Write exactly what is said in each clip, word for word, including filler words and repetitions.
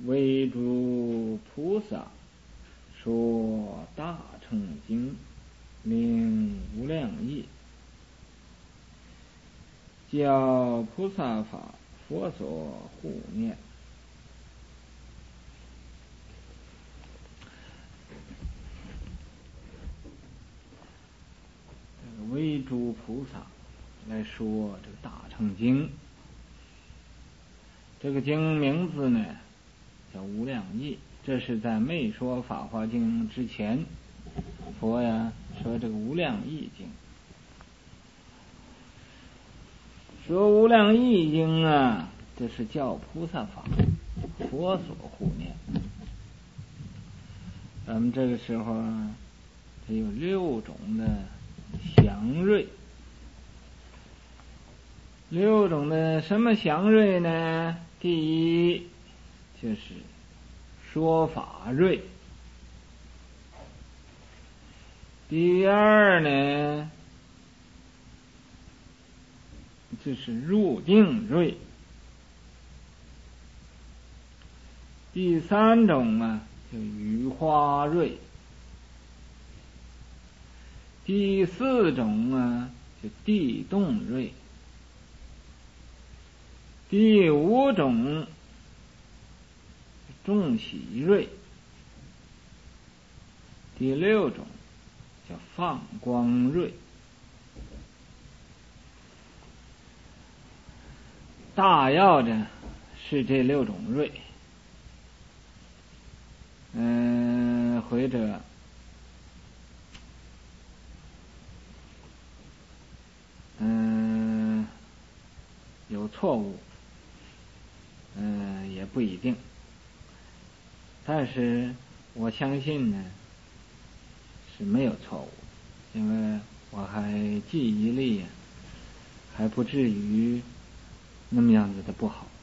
为诸菩萨说大乘经，名无量义，教菩萨法，佛所护念。这个为诸菩萨来说这个大乘经，这个经名字呢叫无量义，这是在没说法华经之前，佛呀说这个无量义经。说无量义经啊，这是教菩萨法，佛所护念。咱们这个时候啊，它有六种的祥瑞。六种的什么祥瑞呢？第一就是说法瑞，第二呢就是入定瑞，第三种啊就雨花瑞，第四种啊就地动瑞，第五种众喜瑞，第六种叫放光瑞。大要的是这六种瑞，嗯、呃，或者嗯、呃、有错误，嗯、呃、也不一定，但是我相信呢是没有错误，因为我还记忆力还不至于那么样子的不好，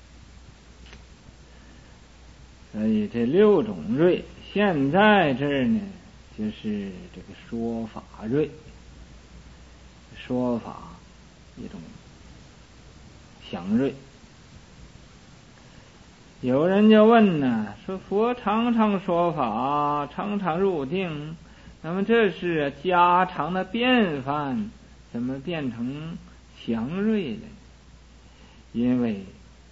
所以这六种瑞现在这儿呢就是这个说法瑞，说法一种祥瑞。有人就问呢，说佛常常说法，常常入定，那么这是家常的便饭，怎么变成祥瑞了？因为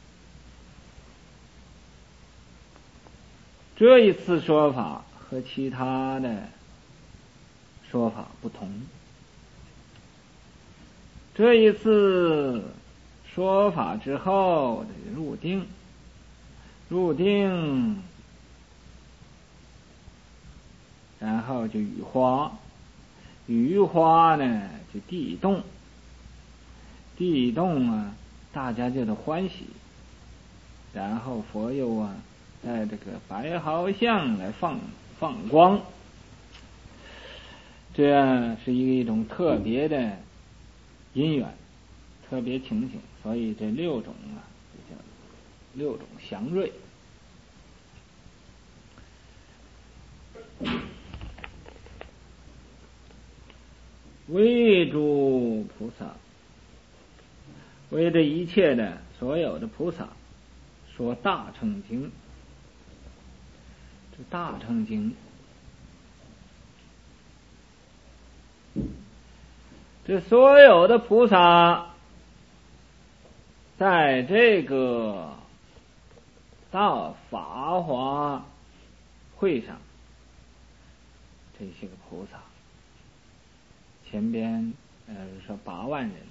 这一次说法和其他的说法不同，这一次说法之后入定，入定然后就雨花，雨花呢就地动，地动啊大家就得欢喜，然后佛又啊在这个白毫相来放放光，这是一种特别的因缘，特别情形，所以这六种啊就叫六种祥瑞。为诸菩萨，为这一切的所有的菩萨说大乘经。这大乘经，这所有的菩萨在这个大法华会上，这些个菩萨前边呃说八万人，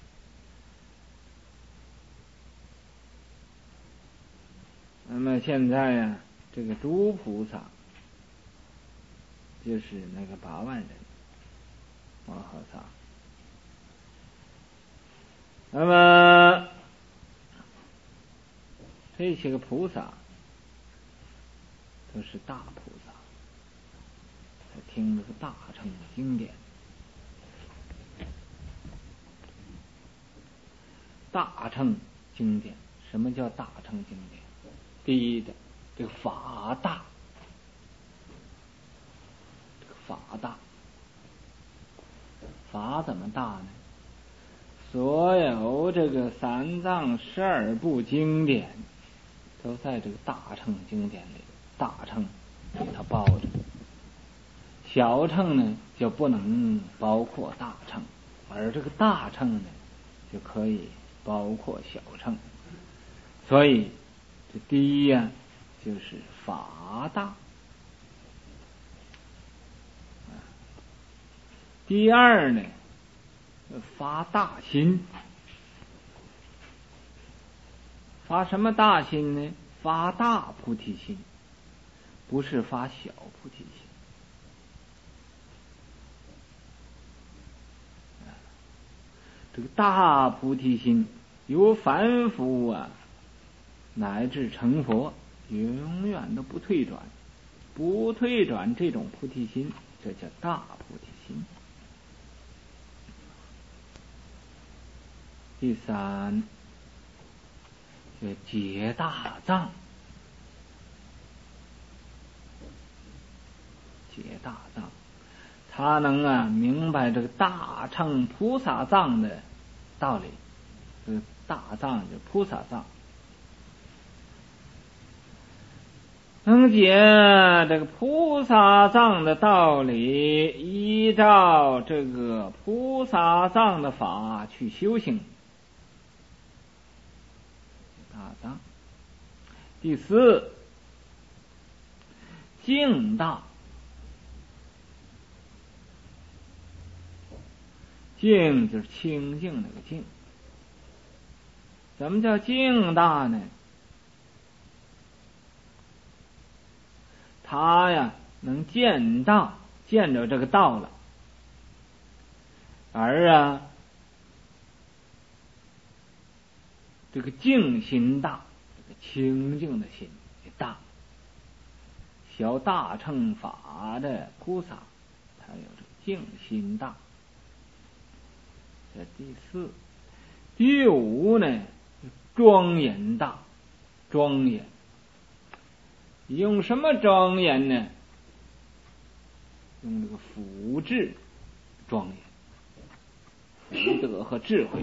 那么现在呀、啊，这个诸菩萨就是那个八万人摩诃萨。那么这些个菩萨都是大菩萨，他听的是大乘的经典。大乘经典，什么叫大乘经典？第一的，这个法大，这个法大，法怎么大呢？所有这个三藏十二部经典， 都在这个大乘经典里，大乘给它包着，小乘呢就不能包括大乘，而这个大乘呢就可以包括小乘。所以这第一呀、啊、就是法大，第二呢发大心。发什么大心呢？发大菩提心，不是发小菩提心。这个大菩提心由凡夫啊乃至成佛，永远都不退转，不退转这种菩提心，这叫大菩提心。第三，就解大藏，解大藏，他能啊明白这个大乘菩萨藏的道理。这个大藏就是菩萨藏，能解这个菩萨藏的道理，依照这个菩萨藏的法去修行。大藏。第四，净大。净就是清净那个净。怎么叫净大呢？他呀能见道，见着这个道了，而啊这个净心大，这个清净的心也大。小大乘法的菩萨，他有这个净心大。这第四。第五呢，庄严大，庄严。用什么庄严呢？用这个福智庄严，福德和智慧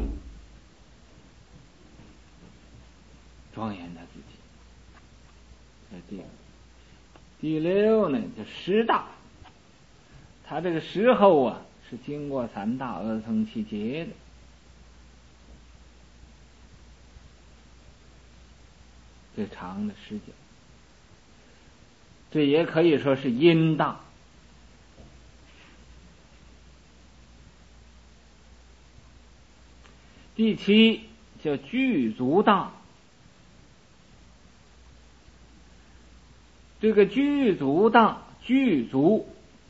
庄严他自己。这第五。第六呢，就十大。他这个时候啊，是经过三大阿僧祇劫的。最长的时间，这也可以说是因大。第七叫具足大。这个具足大，具足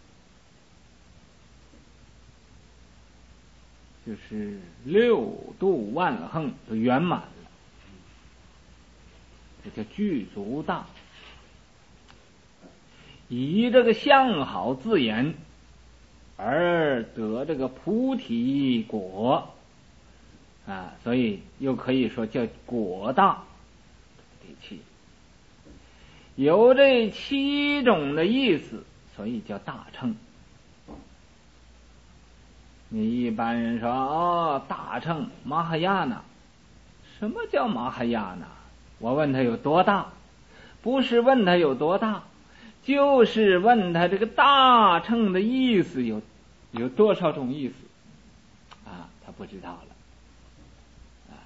就是六度万行都圆满了，这叫具足大。以这个相好自言而得这个菩提果啊，所以又可以说叫果大。第七有这七种的意思，所以叫大乘。你一般人说哦，大乘马哈亚那，什么叫马哈亚那？我问他有多大，不是问他有多大，就是问他这个大乘的意思有有多少种意思啊？他不知道了啊，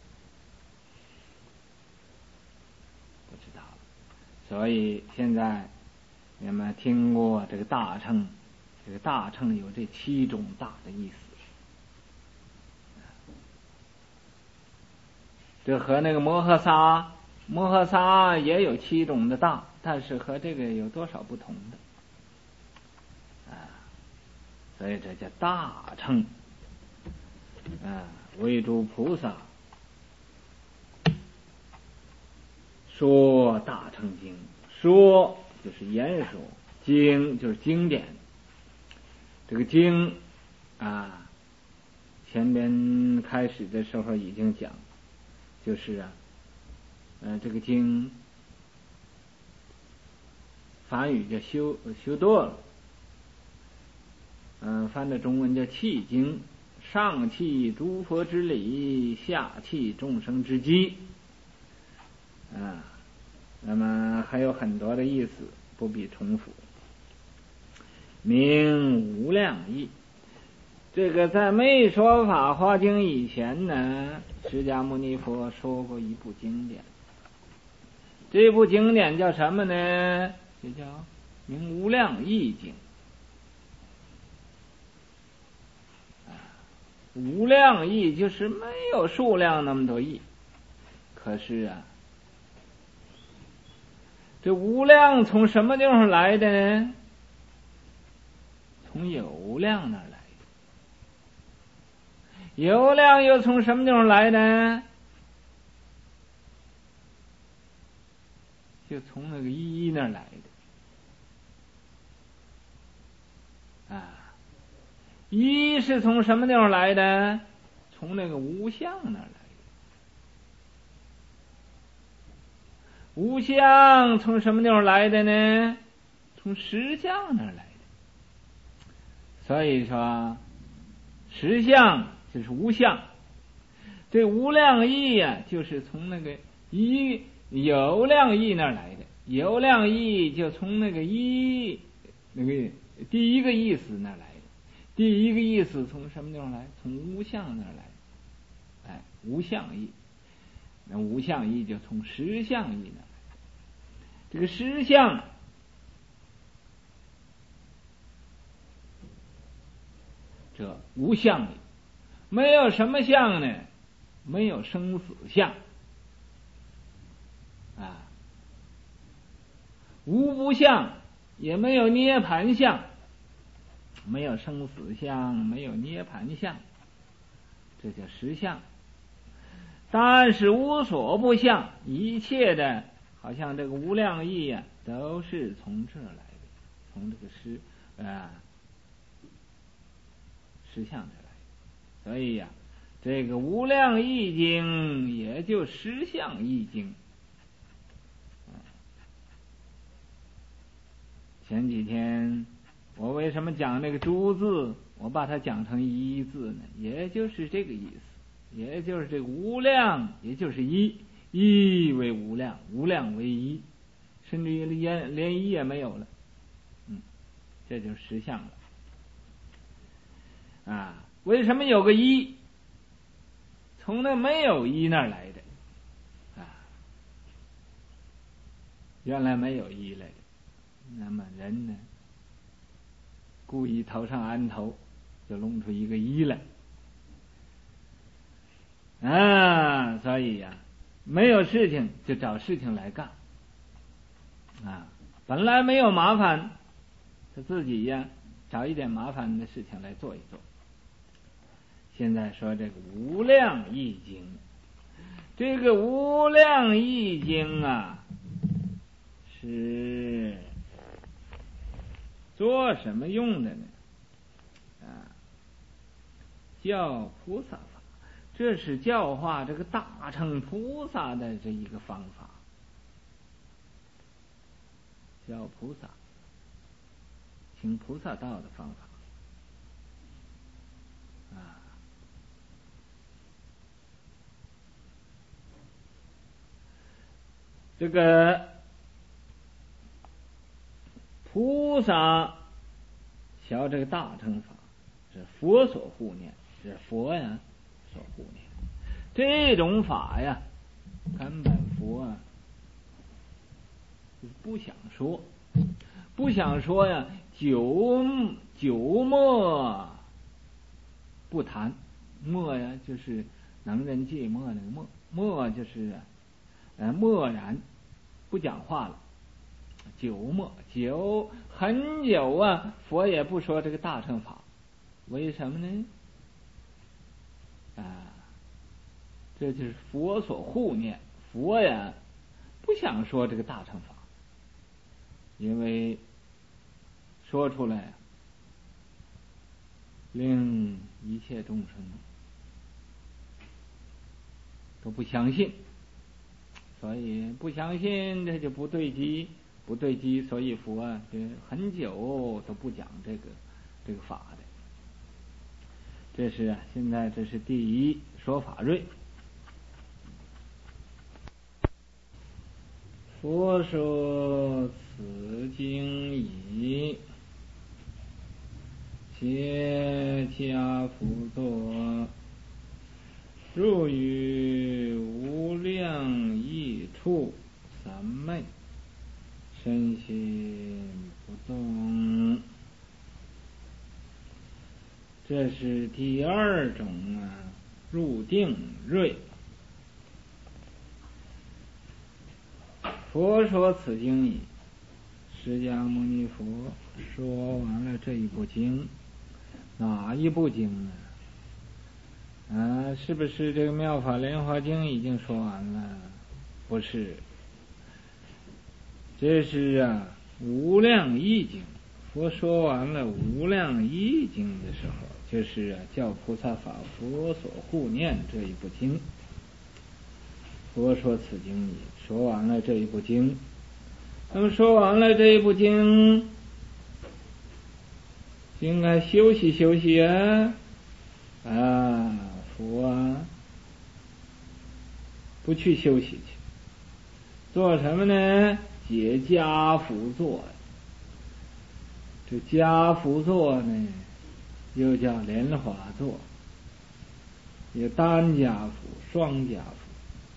不知道了。所以现在你们听过这个大乘，这个大乘有这七种大的意思，这和那个摩诃萨摩诃萨也有七种的大，但是和这个有多少不同的啊？所以这叫大乘啊。为诸菩萨说大乘经，说就是言说，经就是经典。这个经啊，前边开始的时候已经讲，就是啊，呃，这个经梵语叫修修多了，嗯、呃，翻的中文叫契经，上契诸佛之理，下契众生之机，啊， 那么还有很多的意思，不必重复。名无量义，这个在没说《法华经》以前呢，释迦牟尼佛说过一部经典，这部经典叫什么呢？就叫《名无量义经》。无量义就是没有数量那么多义，可是啊，这无量从什么地方来的呢？从有量那儿来的。有量又从什么地方来的？就从那个一那儿来的。啊，一是从什么地方来的？从那个无相那儿来的。无相从什么地方来的呢？从实相那儿来的。所以说实相就是无相，这无量义呀、啊，就是从那个一有量义那儿来的。有量义就从那个一那个第一个意思那儿来的。第一个意思从什么地方来？从无相那儿来。哎，无相义，那无相义就从实相义那儿来。这个实相这无相义，没有什么相呢？没有生死相啊，无不相，也没有涅盘相，没有生死相，没有涅盘相，这叫实相。但是无所不相，一切的好像这个无量义呀、啊，都是从这儿来的，从这个实啊实相这儿来的。所以呀、啊，这个无量义经也就实相义经。前几天我为什么讲那个诸字，我把它讲成一字呢？也就是这个意思，也就是这个无量，也就是一，一为无量，无量为一，甚至于连连一也没有了。嗯，这就是实相了。啊，为什么有个一？从那没有一那儿来的。啊，原来没有一来的。那么人呢，故意头上安头，就弄出一个一来啊！所以呀、啊，没有事情就找事情来干啊！本来没有麻烦，他自己呀找一点麻烦的事情来做一做。现在说这个无量义经，这个无量义经啊，是做什么用的呢？啊，教菩萨法，这是教化这个大乘菩萨的这一个方法。教菩萨，行菩萨道的方法。啊，这个菩萨学这个大乘法，是佛所护念，是佛呀所护念。这种法呀，根本佛啊不想说，不想说呀，久久默不谈。默呀，就是能人寂寞那个默，默就是呃默然，不讲话了。久默，久很久啊，佛也不说这个大乘法，为什么呢？啊，这就是佛所护念，佛呀不想说这个大乘法，因为说出来令一切众生都不相信，所以不相信这就不对机，不对机，所以佛啊就很久都不讲这个这个法的。这是啊，现在这是第一说法瑞。 佛说此经已，皆家辅作，入于无量益处三昧，身心不动。这是第二种啊，入定瑞。佛说此经已，释迦牟尼佛说完了这一部经。哪一部经呢？啊，是不是这个妙法莲华经已经说完了？不是，这是啊无量义经。佛说完了无量义经的时候，就是啊教菩萨法佛所护念这一部经。佛说此经已，说完了这一部经。那么说完了这一部经，应该休息休息啊！啊，佛啊，不去休息去，做什么呢？解家辅作。这家辅作呢，又叫莲华作，有单家辅、双家辅。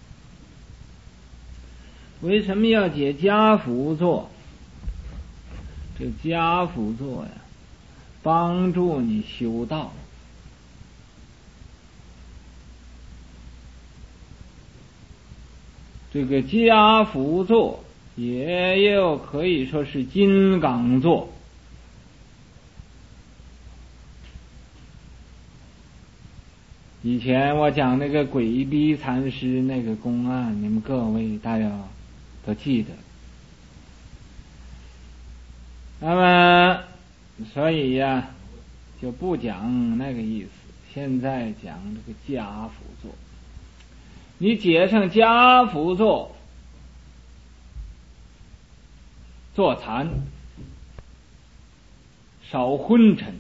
为什么要解家辅作？这家辅作呀，帮助你修道。这个家辅作也有可以说是金刚座。以前我讲那个鬼逼禅师那个公案，你们各位大家都记得。那么所以呀，就不讲那个意思，现在讲这个家辅作。你解上家辅作，坐禅，少昏沉，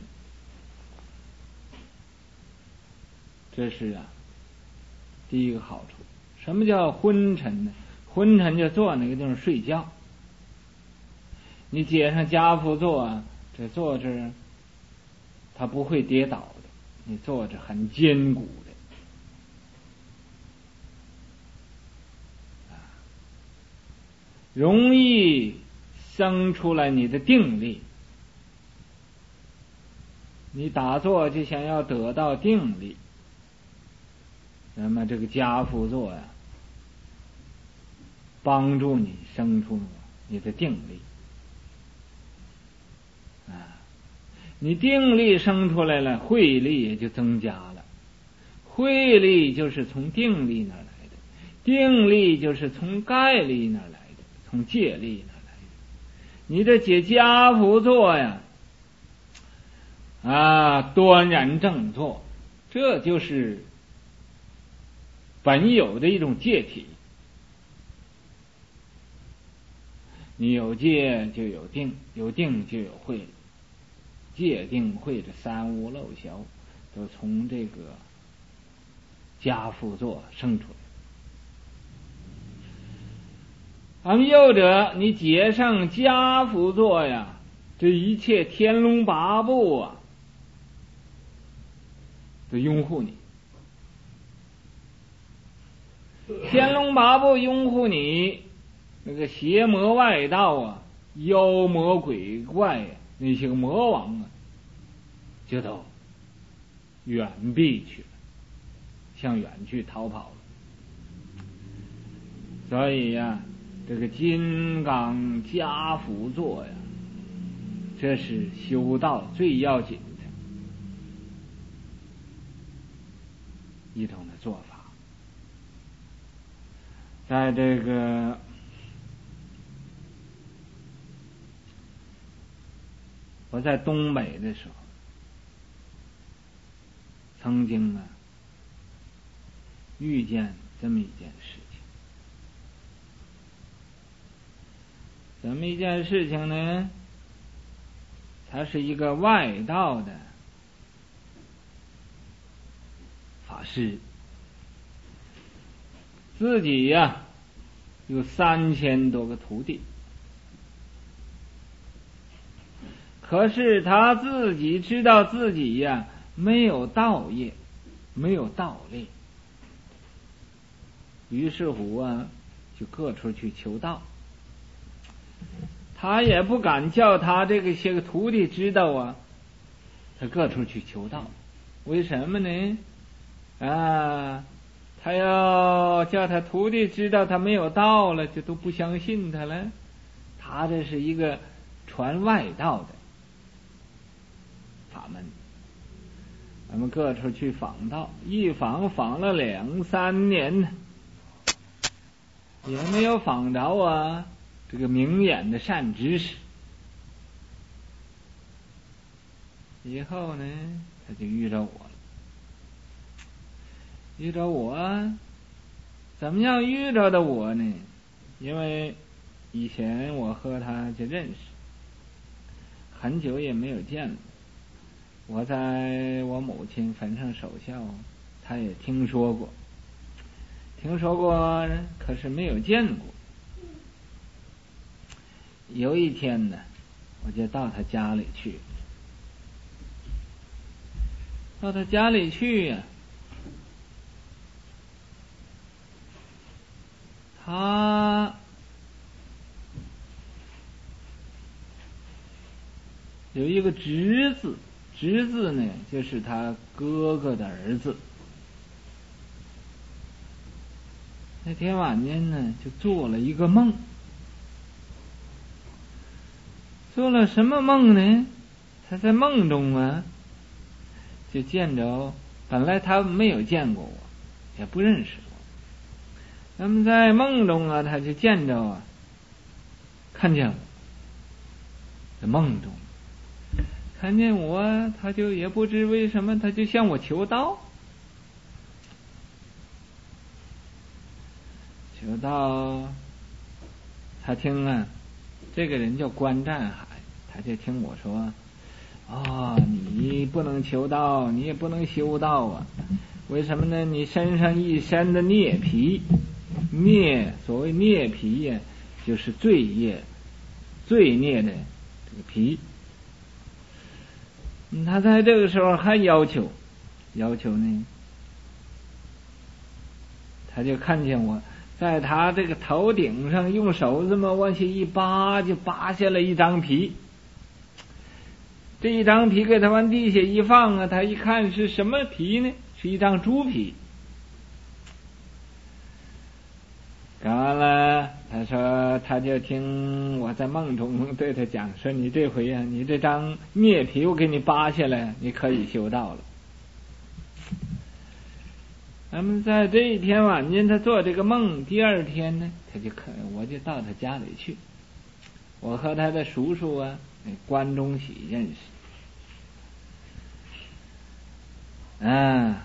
这是啊第一个好处。什么叫昏沉呢？昏沉就坐那个地方睡觉。你解上家辅作啊，这坐着它不会跌倒的，你坐着很坚固的。容易生出来你的定力。你打坐就想要得到定力，那么这个家辅作呀，帮助你生出你的定力啊。你定力生出来了，慧力也就增加了。慧力就是从定力那儿来的，定力就是从概力那儿来的，从戒力那儿来的。你这解家辅作呀，啊，端然正坐，这就是本有的一种戒体。你有戒就有定，有定就有慧，戒定慧这三无漏晓都从这个家辅作生出来。咱们右者，你解上家辅作呀，这一切天龙八部啊都拥护你，天龙八部拥护你，那个邪魔外道啊，妖魔鬼怪啊，那些个魔王啊，就都远避去了，向远去逃跑了。所以呀，这个金刚家辅作呀，这是修道最要紧的一种的做法。在这个我在东北的时候，曾经啊遇见这么一件事情。怎么一件事情呢？他是一个外道的法师，自己呀、啊、 有三千多个徒弟，可是他自己知道自己呀、没有道业，没有道力，于是乎啊，就各处去求道。他也不敢叫他这个些个徒弟知道啊，他各处去求道。为什么呢？啊，他要叫他徒弟知道他没有道了，就都不相信他了。他这是一个传外道的法门。咱们各处去访道，一访访了两三年呢，也没有访着啊这个明眼的善知识。以后呢，他就遇着我了。遇着我，怎么样遇着的我呢？因为以前我和他就认识，很久也没有见了。我在我母亲坟上守孝，他也听说过，听说过，可是没有见过。有一天呢，我就到他家里去，到他家里去呀、啊，他有一个侄子，侄子呢就是他哥哥的儿子。那天晚间呢，就做了一个梦。做了什么梦呢？他在梦中啊，就见着，本来他没有见过我，也不认识我。那么在梦中啊，他就见着啊，看见我，在梦中看见我，他就也不知为什么，他就向我求道。求道，他听啊，这个人叫关占海，他就听我说，哦，你不能求道，你也不能修道啊。为什么呢？你身上一身的孽皮，孽，所谓孽皮呀，就是罪业，罪孽的这个皮。他在这个时候还要求，要求呢，他就看见我在他这个头顶上用手这么往下一扒，就扒下了一张皮。这一张皮给他往地下一放啊，他一看是什么皮呢？是一张猪皮。搞完了，他说他就听我在梦中对他讲说，你这回啊，你这张疟皮我给你扒下来，你可以修道了。那么在这一天晚间，他做这个梦，第二天呢，他就可我就到他家里去，我和他的叔叔啊，关中喜认识，啊，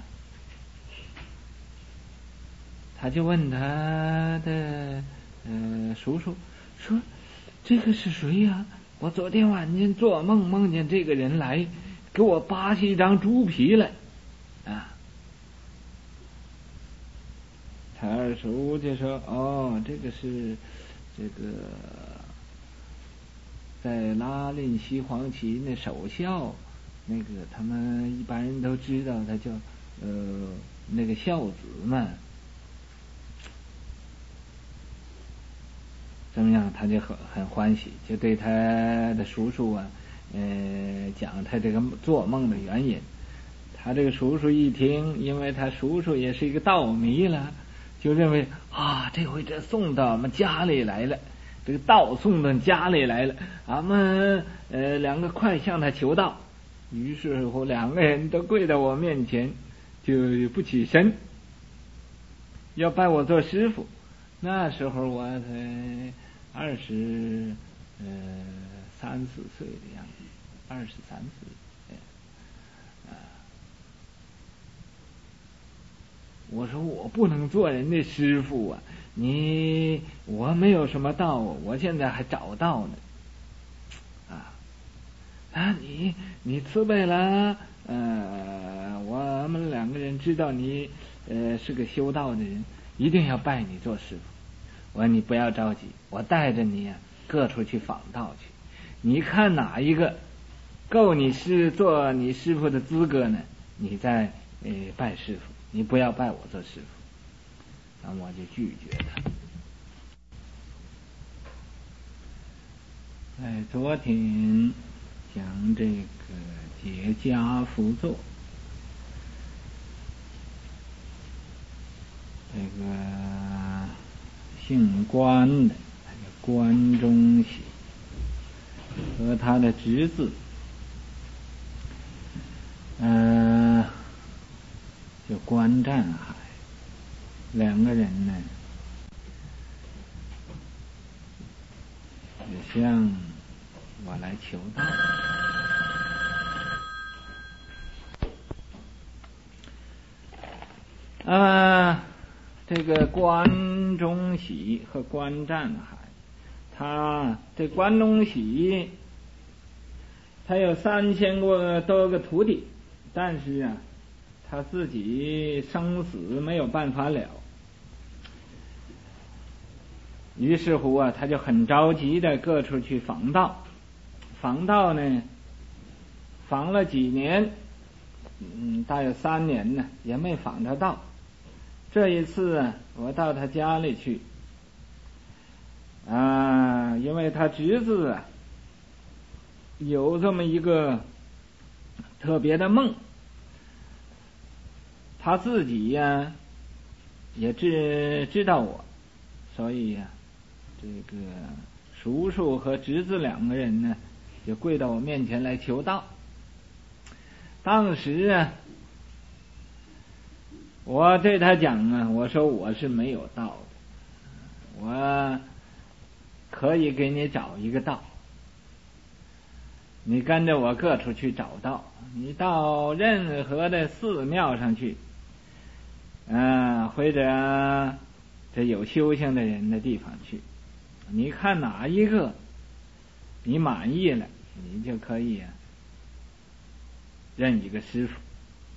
他就问他的呃叔叔说：“这个是谁呀？我昨天晚间做梦梦见这个人来，给我扒下一张猪皮来。”啊。他二叔就说：“哦，这个是这个在拉令西黄旗那守孝，那个他们一般人都知道，他叫呃那个孝子嘛。怎么样？他就很很欢喜，就对他的叔叔啊，呃，讲他这个做梦的原因。他这个叔叔一听，因为他叔叔也是一个道迷了。”就认为啊，这回这送到我们家里来了，这个道送到家里来了，俺们呃两个快向他求道。于是乎，两个人都跪到我面前，就不起身，要拜我做师傅。那时候我才二十呃三四岁的样子，二十三岁。我说我不能做人的师傅啊，你我没有什么道，我现在还找道呢。啊啊，你你慈悲了，呃，我们两个人知道你呃是个修道的人，一定要拜你做师傅。 我说你不要着急，我带着你啊各处去访道去，你看哪一个够你师做你师傅的资格呢？你再呃拜师傅，你不要拜我做师傅。那我就拒绝他。哎，昨天讲这个解家辅作，这个姓关的，他叫关中喜，和他的侄子，呃，叫关占海，两个人呢，也向我来求道。啊，这个关中喜和关占海，他这关中喜，他有三千多多个徒弟，但是啊，他自己生死没有办法了。于是乎啊，他就很着急的各处去访道，访道呢，访了几年，嗯，大有三年呢，也没访着到。这一次啊，我到他家里去，啊，因为他侄子啊，有这么一个特别的梦，他自己呀、啊、也知知道我，所以呀、啊，这个叔叔和侄子两个人呢，就跪到我面前来求道。当时啊，我对他讲啊，我说我是没有道的，我可以给你找一个道，你跟着我各处去找道，你到任何的寺庙上去，啊，或者这有修行的人的地方去，你看哪一个你满意了，你就可以啊认一个师傅。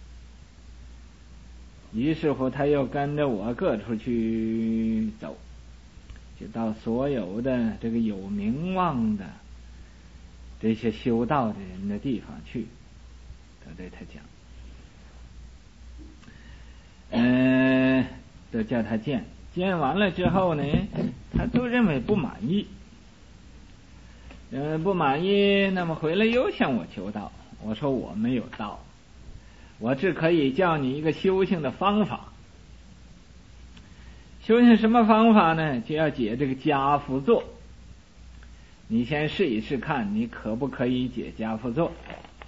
于是乎他又跟着我各处去走，就到所有的这个有名望的这些修道的人的地方去，他对他讲，嗯、呃，都叫他见，见完了之后呢，他都认为不满意，呃，不满意，那么回来又向我求道。我说我没有道，我只可以教你一个修行的方法。修行什么方法呢？就要解这个家父作。你先试一试看，你可不可以解家父作？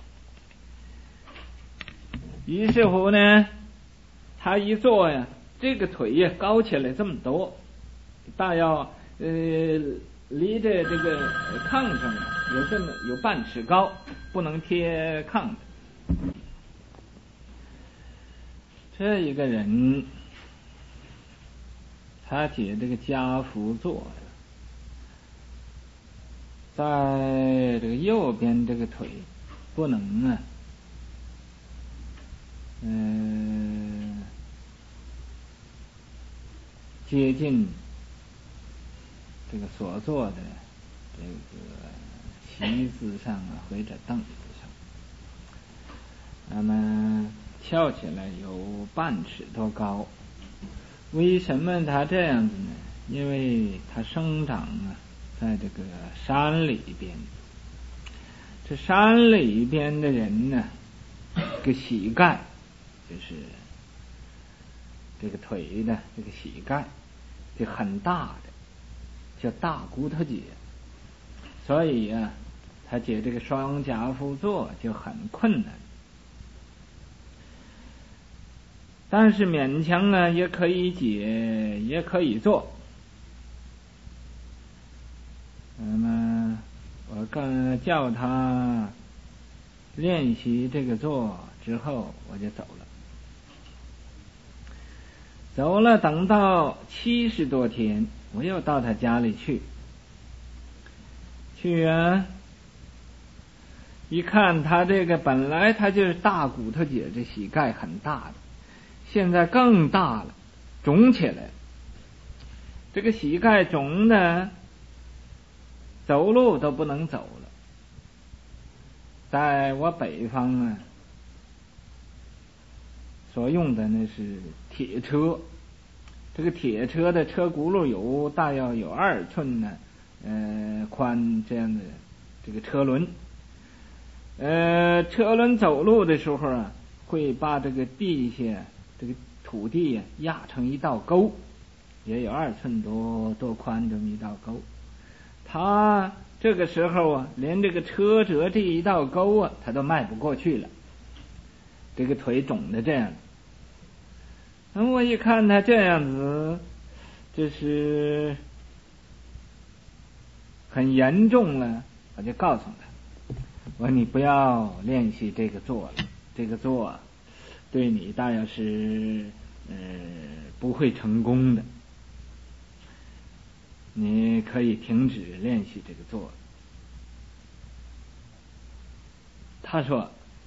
于是乎呢，他一坐呀，这个腿呀高起来这么多，大要呃离着这个炕上啊有这么有半尺高，不能贴炕的。这一个人，他解这个家父作，在这个右边这个腿不能啊，嗯、呃，接近这个所坐的这个席子上啊，或者凳子上，那么翘起来有半尺多高。为什么他这样子呢？因为他生长啊在这个山里边，这山里边的人呢，这个膝盖就是这个腿的这个膝盖就很大的，叫大骨头节，所以啊，他解这个双夹腹坐就很困难。但是勉强呢也可以解，也可以做。那么我刚叫他练习这个做之后，我就走了。走了，等到七十多天，我又到他家里去。去啊，一看他这个本来他就是大骨头节，这膝盖很大的。现在更大了，肿起来。这这个膝盖肿的，走路都不能走了。在我北方啊，所用的那是铁车，这个铁车的车轱辘有大要有二寸呢，呃宽这样的这个车轮，呃车轮走路的时候啊，会把这个地下这个土地呀、啊、压成一道沟，也有二寸多多宽这么一道沟。他这个时候啊，连这个车辙这一道沟啊，他都迈不过去了，这个腿肿的这样。嗯，我一看他这样子，这是很严重了，我就告诉他，我说你不要练习这个坐了，这个坐对你大要是呃不会成功的，你可以停止练习这个坐。他说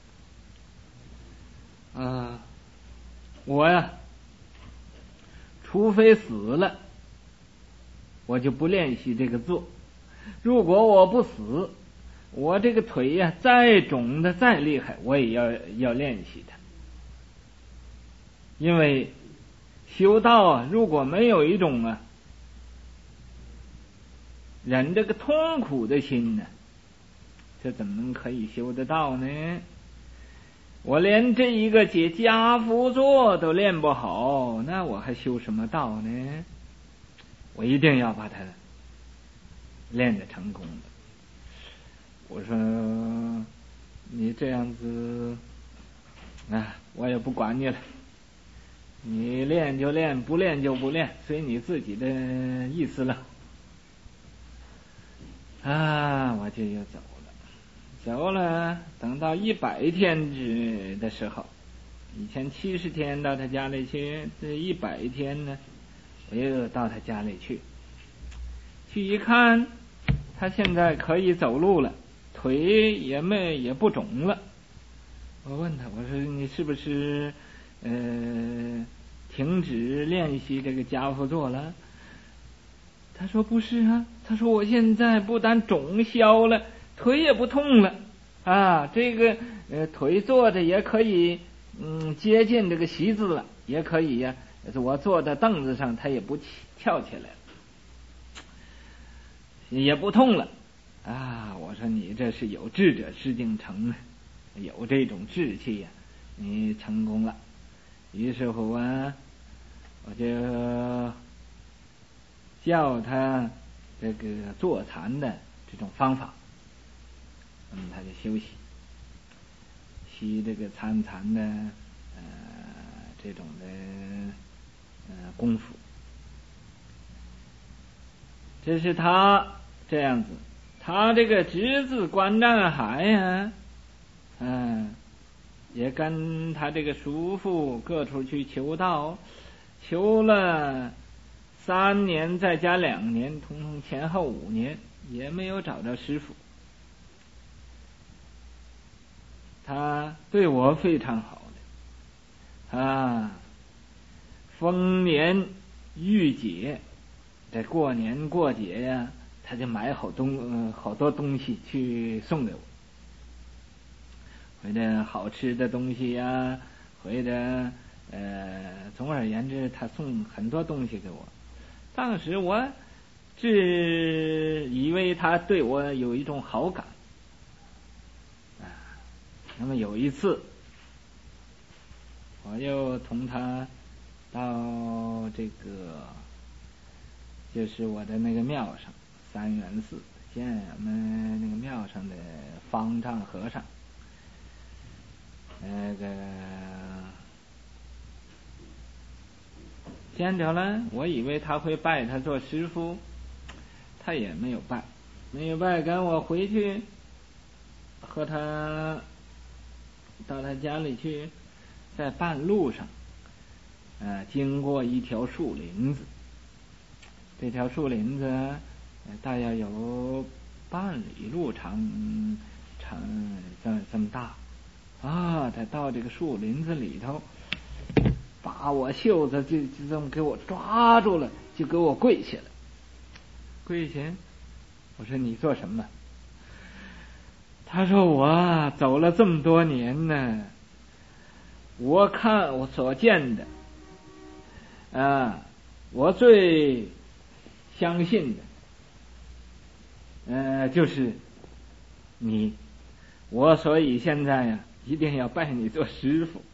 啊、呃，我呀除非死了，我就不练习这个坐。如果我不死，我这个腿呀、啊、再肿的再厉害，我也要要练习它。因为修道啊，如果没有一种啊忍这个痛苦的心呢，这怎么可以修得到呢？我连这一个解家趺坐都练不好，那我还修什么道呢？我一定要把它练得成功的。我说你这样子啊，我也不管你了，你练就练，不练就不练，随你自己的意思了。啊，我就又走了，走了。等到一百天之的时候，以前七十天到他家里去，这一百天呢，我又到他家里去，去一看，他现在可以走路了，腿也没也不肿了。我问他，我说你是不是呃停止练习这个家趺坐了？他说不是啊，他说我现在不但肿消了，腿也不痛了啊，这个呃腿坐着也可以嗯接近这个席子了，也可以呀、啊，我坐在凳子上他也不跳起来了，也不痛了啊。我说你这是有志者事竟成啊，有这种志气呀、啊，你成功了。于是乎啊，我就教他这个坐禅的这种方法，那么他就休息，习这个参禅的呃这种的呃功夫。这是他这样子，他这个侄子关占海呀，嗯、呃，也跟他这个叔父各处去求道，求了三年再加两年，统统前后五年，也没有找到师傅。他对我非常好的啊，丰年玉节，在过年过节呀，他就买好东、呃、好多东西去送给我，或者好吃的东西呀，或者呃，总而言之，他送很多东西给我。当时我只以为他对我有一种好感啊。那么有一次，我又同他到这个就是我的那个庙上，三元寺见我们那个庙上的方丈和尚，那个见着了，我以为他会拜他做师父，他也没有拜，没有拜，赶我回去和他到他家里去，在半路上呃经过一条树林子，这条树林子呃大约有半里路长长这么这么大啊。他到这个树林子里头，把我袖子就就这么给我抓住了， 就给我跪下了。跪下，我说你做什么？他说我走了这么多年呢，我看我所见的啊，我最相信的呃就是你，我所以现在呀、啊、一定要拜你做师傅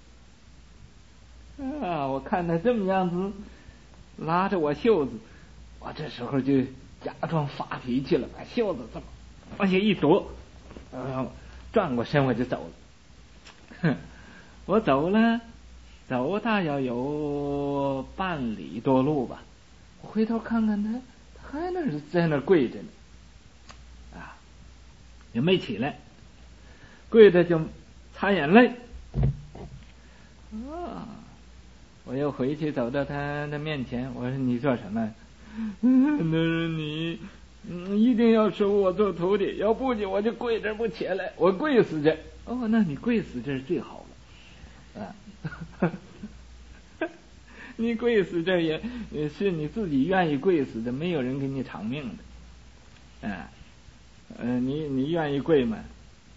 啊！我看他这么样子拉着我袖子，我这时候就假装发脾气了，把袖子这么往下一夺，呃，转过身我就走了。哼，我走了，走大要有半里多路吧。我回头看看他，他还那是在那跪着呢，啊，也没起来，跪着就擦眼泪。啊，我又回去走到他的面前，我说你做什么？那是你。嗯，一定要收我做徒弟，要不就我就跪这不起来，我跪死这。哦，那你跪死这是最好了，啊，你跪死这也是你自己愿意跪死的，没有人给你偿命的，啊，呃，你你愿意跪吗？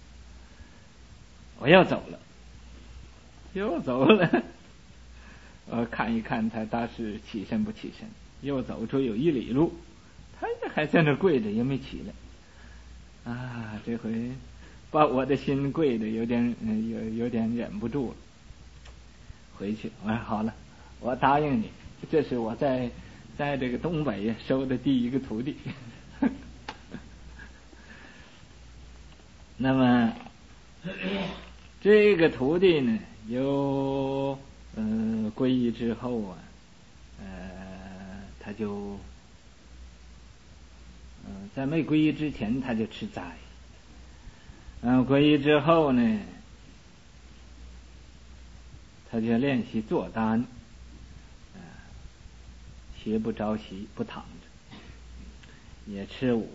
我要走了，又走了，我看一看他，倒是起身不起身，又走出有一里路。他还在那跪着，也没起来啊！这回把我的心跪的有点有有点忍不住了。回去我说好了，我答应你，这是我在在这个东北收的第一个徒弟。那么这个徒弟呢，有呃皈依之后啊，呃，他就。嗯，在没皈依之前他就吃斋，嗯，皈依之后呢，他就练习坐单，啊，斜不着席，不躺着，也吃午。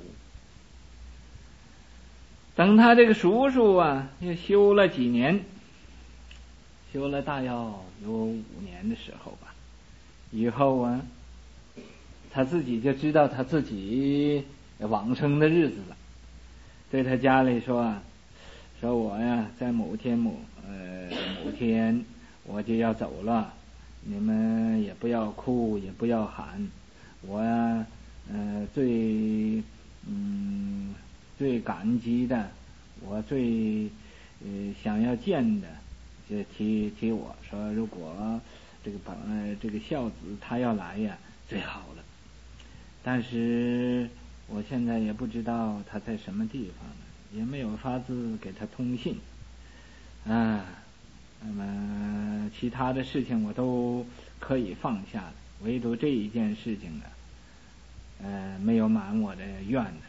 等他这个叔叔啊，又修了几年，修了大要有五年的时候吧，以后啊，他自己就知道他自己往生的日子了，对他家里说啊，说我呀，在某天某呃某天我就要走了，你们也不要哭，也不要喊，我呀，呃最嗯最感激的，我最呃想要见的，就提提我说，如果这个本呃这个孝子他要来呀，最好了，但是。我现在也不知道他在什么地方，也没有法子给他通信啊。那么其他的事情我都可以放下了，唯独这一件事情呢，呃，没有满我的愿呢，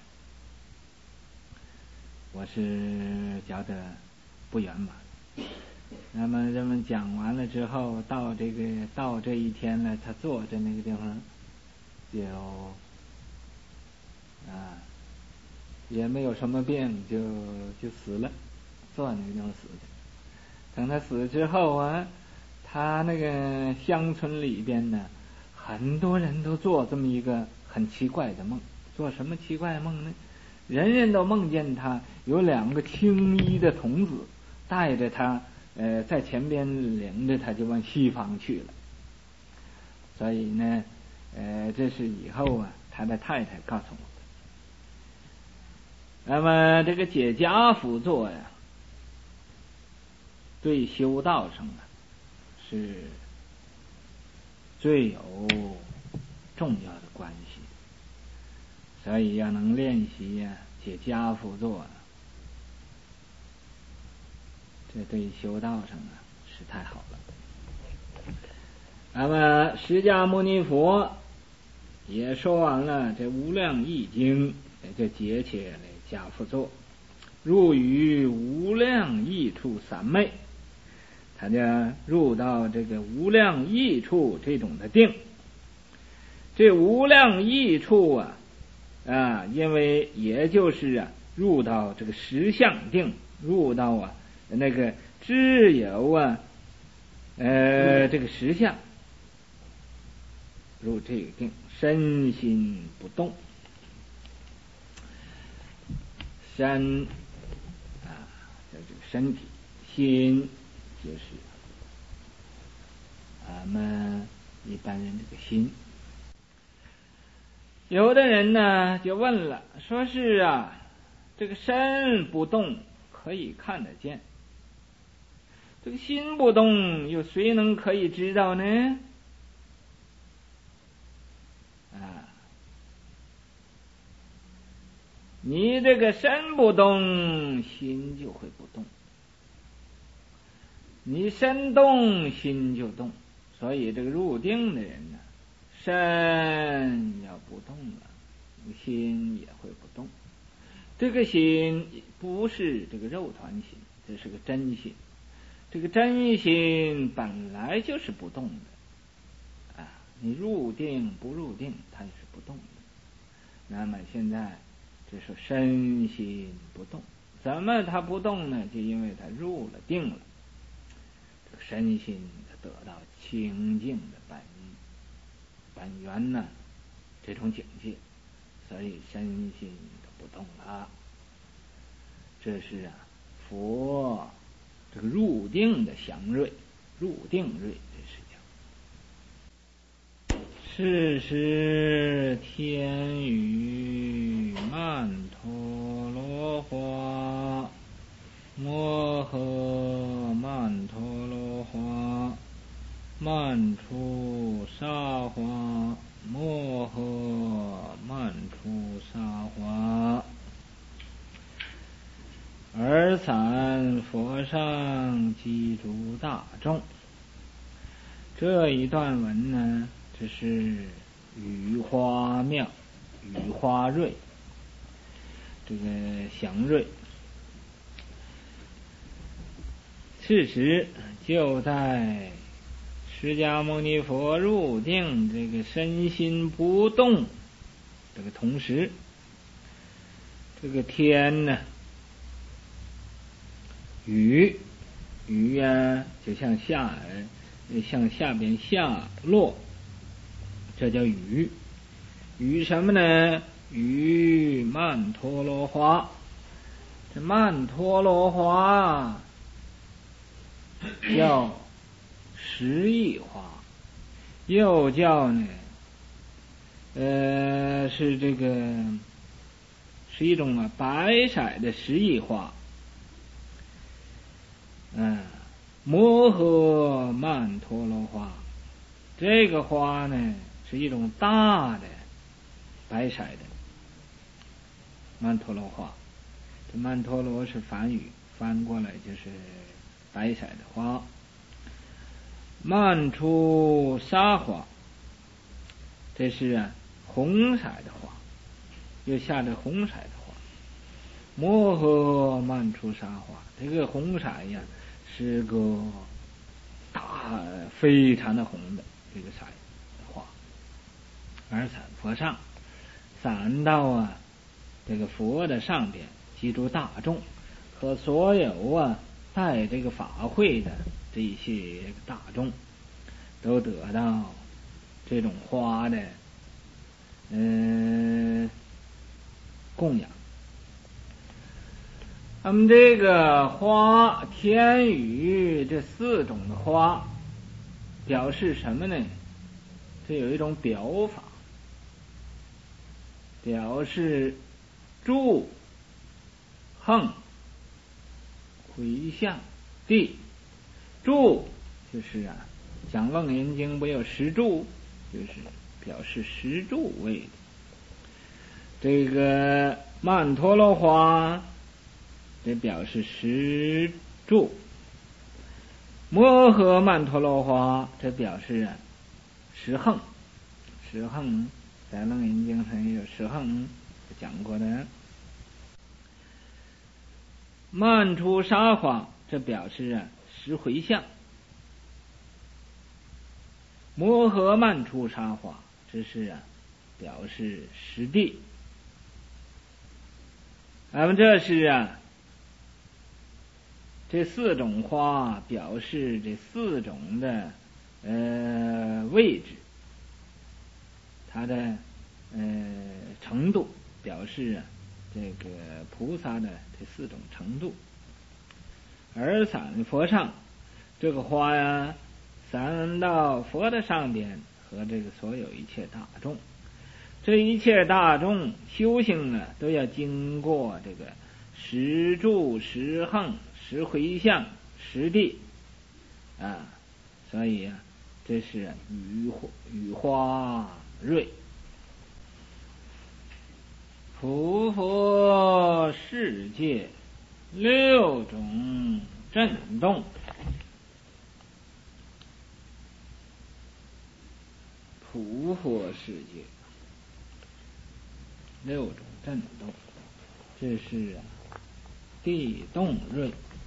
我是觉得不圆满。那么人们讲完了之后，到这个到这一天呢，他坐在那个地方就。啊，也没有什么病，就就死了，坐那个地方死的。等他死之后啊，他那个乡村里边呢，很多人都做这么一个很奇怪的梦。做什么奇怪的梦呢？人人都梦见他有两个青衣的童子带着他，呃，在前边领着他就往西方去了。所以呢，呃，这是以后啊，他的太太告诉我。那么这个解家辅作呀，对修道上啊是最有重要的关系，所以要能练习呀、啊、解家辅作、啊，这对修道上啊是太好了。那么释迦牟尼佛也说完了这无量易经，也就解起来家辅作，入于无量易处三昧，他就入到这个无量易处这种的定。这无量易处啊啊，因为也就是啊入到这个实相定，入到啊那个只有啊呃这个实相， 入这个定，身心不动。身啊，这这个身体，心就是俺们一般人这个心。有的人呢就问了，说是啊，这个身不动可以看得见，这个心不动又谁能可以知道呢？啊，你这个身不动，心就会不动；你身动，心就动。所以这个入定的人呢，身要不动了，心也会不动。这个心不是这个肉团心，这是个真心。这个真心本来就是不动的啊，你入定不入定，它也是不动的。那么现在这是身心不动，怎么它不动呢？就因为它入了定了，这个身心得到清净的本本源呢，这种境界，所以身心都不动了。这是啊，佛这个入定的祥瑞，入定瑞，这是讲。是时天雨曼陀罗花，摩诃曼陀罗花，曼出沙花，摩诃曼出沙花。尔散佛上积诸大众。这一段文呢，这是雨花妙，雨花瑞，这个祥瑞。事实就在释迦牟尼佛入定，这个身心不动这个同时，这个天呢，雨雨啊，就向下向下边下落，这叫雨。雨什么呢？雨曼陀罗花。这曼陀罗花叫十亿花，又叫呢，呃，是这个是一种啊白色的十亿花。嗯，摩诃曼陀罗花，这个花呢是一种大的白色的曼陀罗花。这曼陀罗是梵语，翻过来就是白色的花。曼出沙花，这是啊红色的花，又下着红色的花。摩诃曼出沙花，这个红色呀是个大非常的红的这个色花。而散佛上，散到啊这个佛的上边，记住大众和所有啊带这个法会的这些大众，都得到这种花的嗯、呃、供养。那么这个花、天雨这四种的花表示什么呢？这有一种表法，表示住、横、回向、地。住就是啊，讲楞严经不有十住，就是表示十住位的。这个曼陀罗花这表示十住，摩诃曼陀罗花这表示啊十横。十横在楞严经上也有十横讲过的。曼出沙花这表示啊十回向。摩诃曼出沙花这是啊表示十地。那么这是啊这四种花表示这四种的呃位置。 它的呃程度，表示啊这个菩萨的这四种程度。而散佛上，这个花呀散到佛的上边，和这个所有一切大众，这一切大众修行呢，都要经过这个十住、十行、十回向、十地啊，所以啊，这是雨雨花瑞。普佛世界六种震动，普佛世界六种震动，这是啊地动瑞。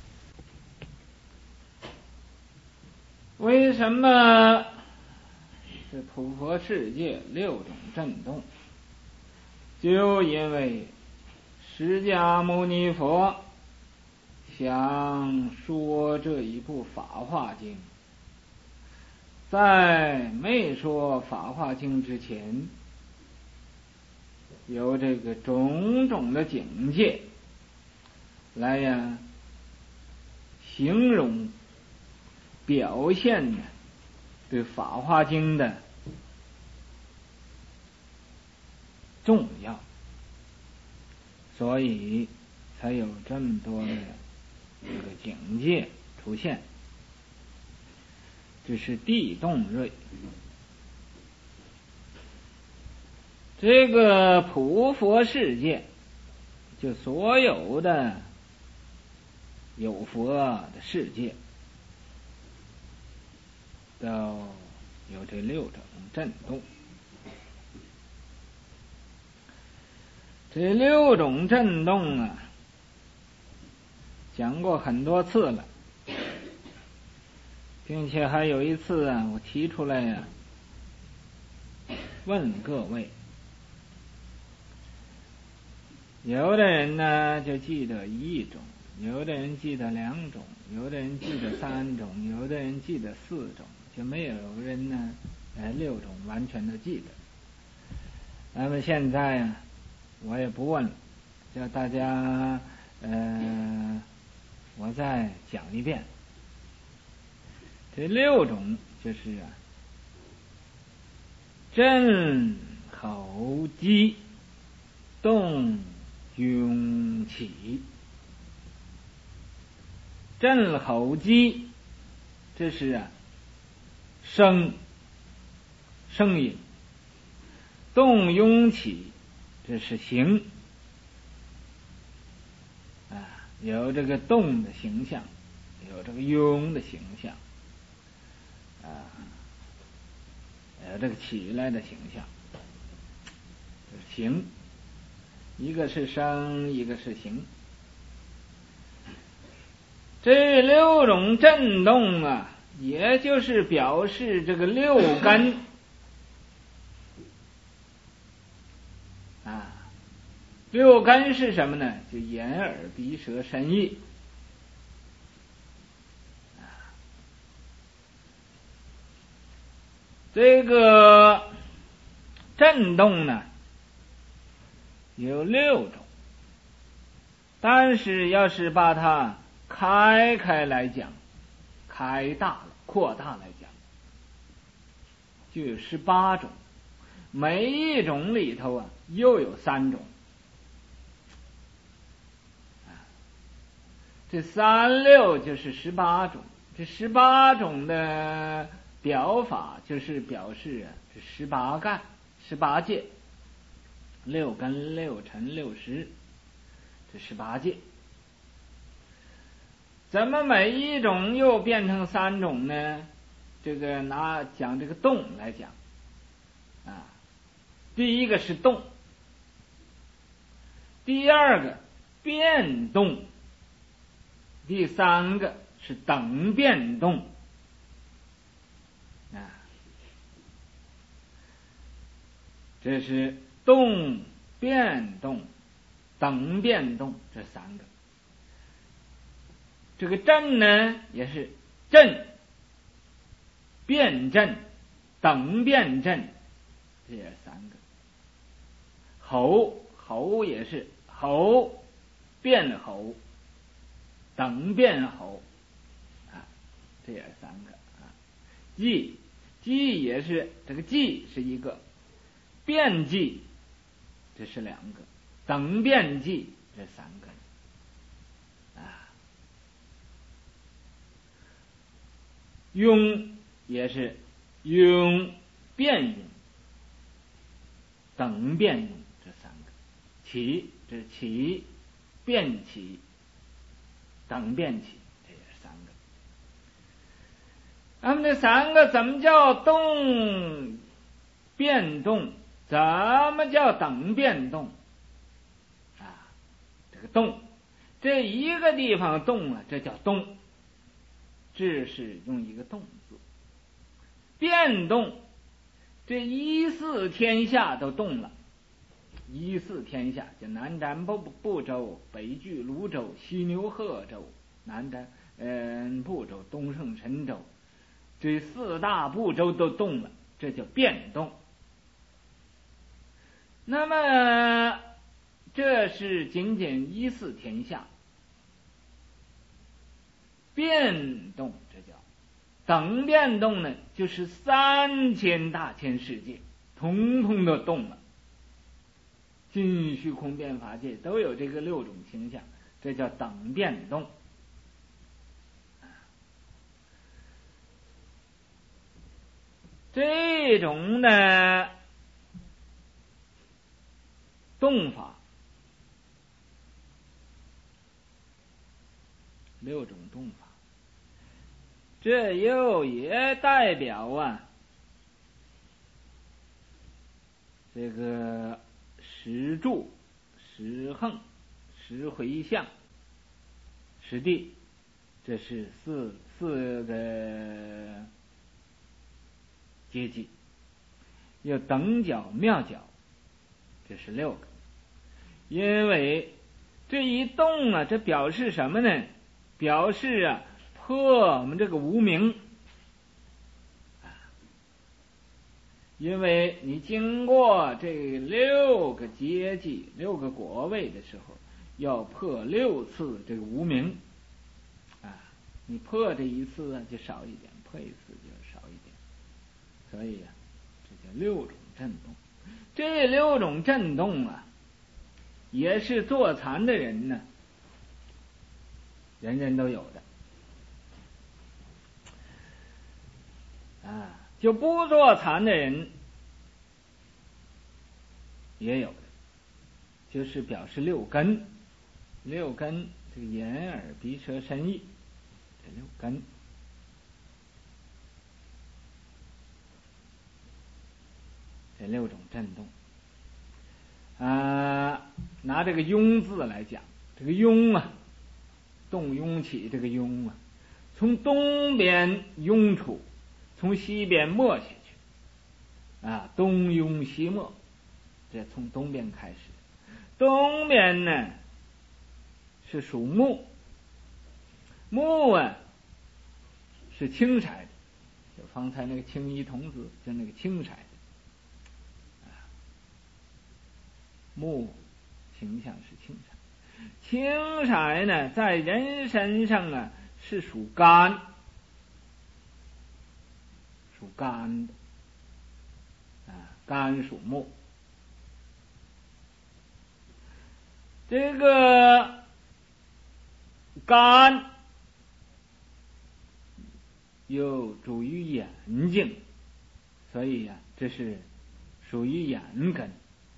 为什么这普佛世界六种震动？就因为释迦牟尼佛想说这一部法华经，在没说法华经之前，有这个种种的境界来呀形容表现呢对法华经的重要，所以才有这么多的这个境界出现。这是地动瑞。这个普佛世界，就所有的有佛的世界，都有这六种震动。这六种震动啊，讲过很多次了，并且还有一次啊，我提出来呀、啊，问各位，有的人呢就记得一种，有的人记得两种，有的人记得三种，有的人记得四种，就没有人呢，哎，六种完全的记得。那么现在啊，我也不问了，叫大家呃，我再讲一遍。这六种就是啊，震吼激动涌起。震吼激，这是啊声声音；动涌起，这是形啊，有这个动的形象，有这个涌的形象啊，有这个起来的形象，就是形，一个是声，一个是形。这六种震动啊，也就是表示这个六根啊，六根是什么呢？就眼耳鼻舌身意啊。这个震动呢有六种，但是要是把它开开来讲，开大了扩大来讲，就有十八种，每一种里头啊又有三种啊，这三六就是十八种，这十八种的表法就是表示啊这十八干十八界，六根六尘六识，这十八界。怎么每一种又变成三种呢？这个拿讲这个动来讲啊，第一个是动，第二个变动，第三个是等变动啊，这是动、变动、等变动这三个。这个震呢也是震、变震、等变震这也是三个。侯侯也是侯，变侯，等变侯啊，这也是三个啊。计计也是这个计是一个，变计这是两个，等变计这三个啊。庸也是庸变庸，等变庸这三个。起这是起，变起，等变起，这也是三个。那么这三个怎么叫动变动？怎么叫等变动？啊，这个动，这一个地方动了，这叫动，这是用一个动字。变动，这一四天下都动了。一四天下，就南瞻部部洲，北距泸州，西牛贺州，南瞻嗯部洲，东胜神州，这四大部洲都动了，这叫变动。那么这是仅仅一四天下，变动这叫等变动呢，就是三千大千世界统统都动了。尽虚空变法界都有这个六种形象，这叫等变动。这种呢动法，六种动法，这又也代表啊这个十住、十横、十回向、十地，这是四四个阶级。有等角、妙角，这是六个。因为这一动啊，这表示什么呢？表示啊破我们这个无明。因为你经过这六个阶级、六个果位的时候，要破六次这个无明啊，你破这一次啊就少一点，破一次就少一点，所以啊，这叫六种震动。这六种震动啊，也是坐禅的人呢，人人都有的啊。就不坐禅的人也有的，就是表示六根，六根这个眼耳鼻舌身意，这六根。这六种震动啊，拿这个庸字来讲，这个庸啊，动庸起，这个庸啊，从东边庸出，从西边没下去啊，东庸西没，这从东边开始。东边呢是属木，木啊是青色的，就方才那个青衣童子，就那个青色的啊，木形象是青色。青色呢在人身上啊是属肝，属肝的啊，肝属木。这个肝又主于眼睛，所以呀、啊，这是属于眼根。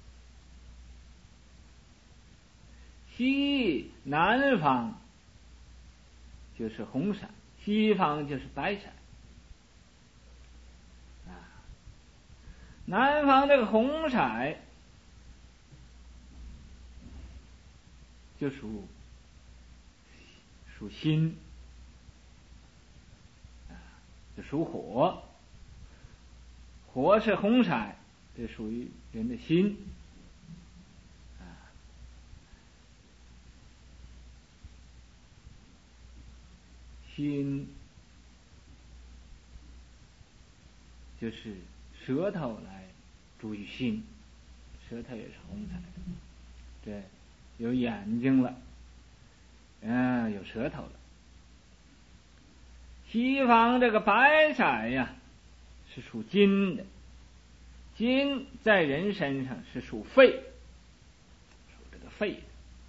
西南方就是红色，西方就是白色啊。南方这个红色就属属心啊，就属火，火是红色，这属于人的心啊。心就是舌头来注意心，舌头也是红彩的，对，有眼睛了，嗯，有舌头了。西方这个白色呀，是属金的，金在人身上是属肺，属这个肺的。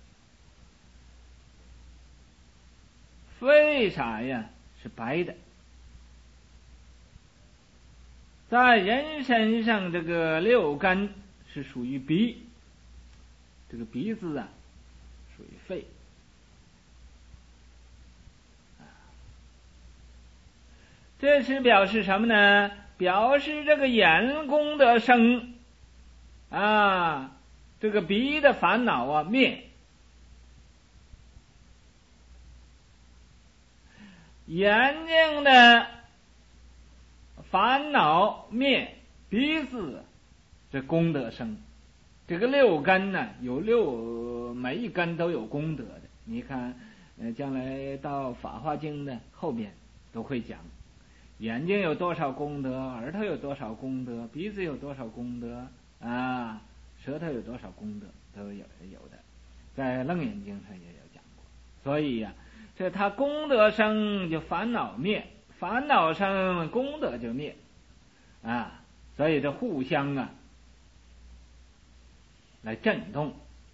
肺色呀是白的，在人身上这个六根是属于鼻，这个鼻子啊属于肺。这是表示什么呢？表示这个眼功德生啊，这个鼻的烦恼啊灭，眼睛的烦恼灭，鼻子这功德生。这个六根呢，有六，每一根都有功德的。你看，呃，将来到《法华经》的后边都会讲，眼睛有多少功德，耳朵有多少功德，鼻子有多少功德啊，舌头有多少功德，都有有的，在《楞严经》上也有讲过。所以呀、啊，这他功德生就烦恼灭，烦恼生功德就灭啊，所以这互相啊来震动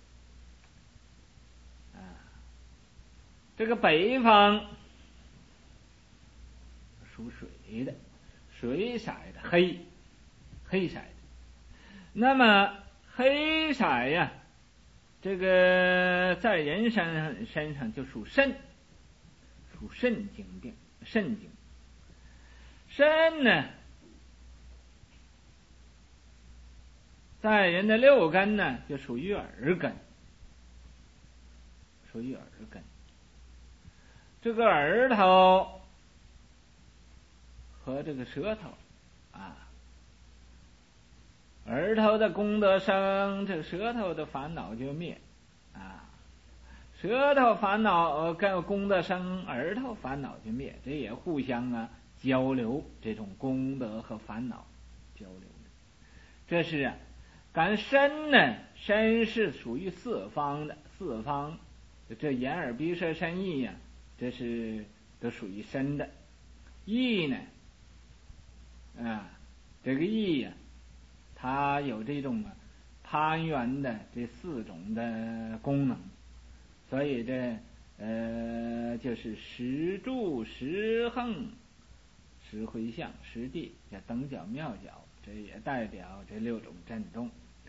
啊。这个北方属水的，水色的，黑黑色的。那么黑色呀，这个在人身上身上就属肾，属肾经病，肾经。肾呢，在人的六根呢，就属于耳根，属于耳根。这个耳头和这个舌头啊，耳头的功德生，这个舌头的烦恼就灭啊。舌头烦恼跟功德生，耳头烦恼就灭，这也互相啊交流这种功德和烦恼交流的。这是啊，感身呢，身是属于四方的，四方这眼耳鼻舌身意呀、啊，这是都属于身的。意呢，啊，这个意呀、啊，它有这种啊攀缘的这四种的功能，所以这呃就是十住、十横、十回向、十地，叫等角妙角，这也代表这六种震动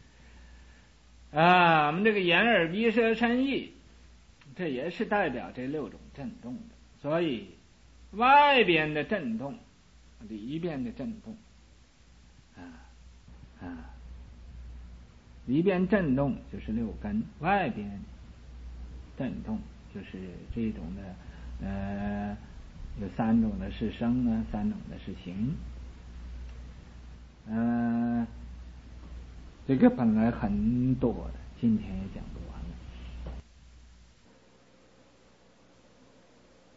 啊。我们这个眼耳鼻舌身意，这也是代表这六种震动的。所以外边的震动，里边的震动啊啊，里边震动就是六根，外边震动就是这种的呃，有三种的是声啊，三种的是形。嗯、呃，这个本来很多的，今天也讲不完。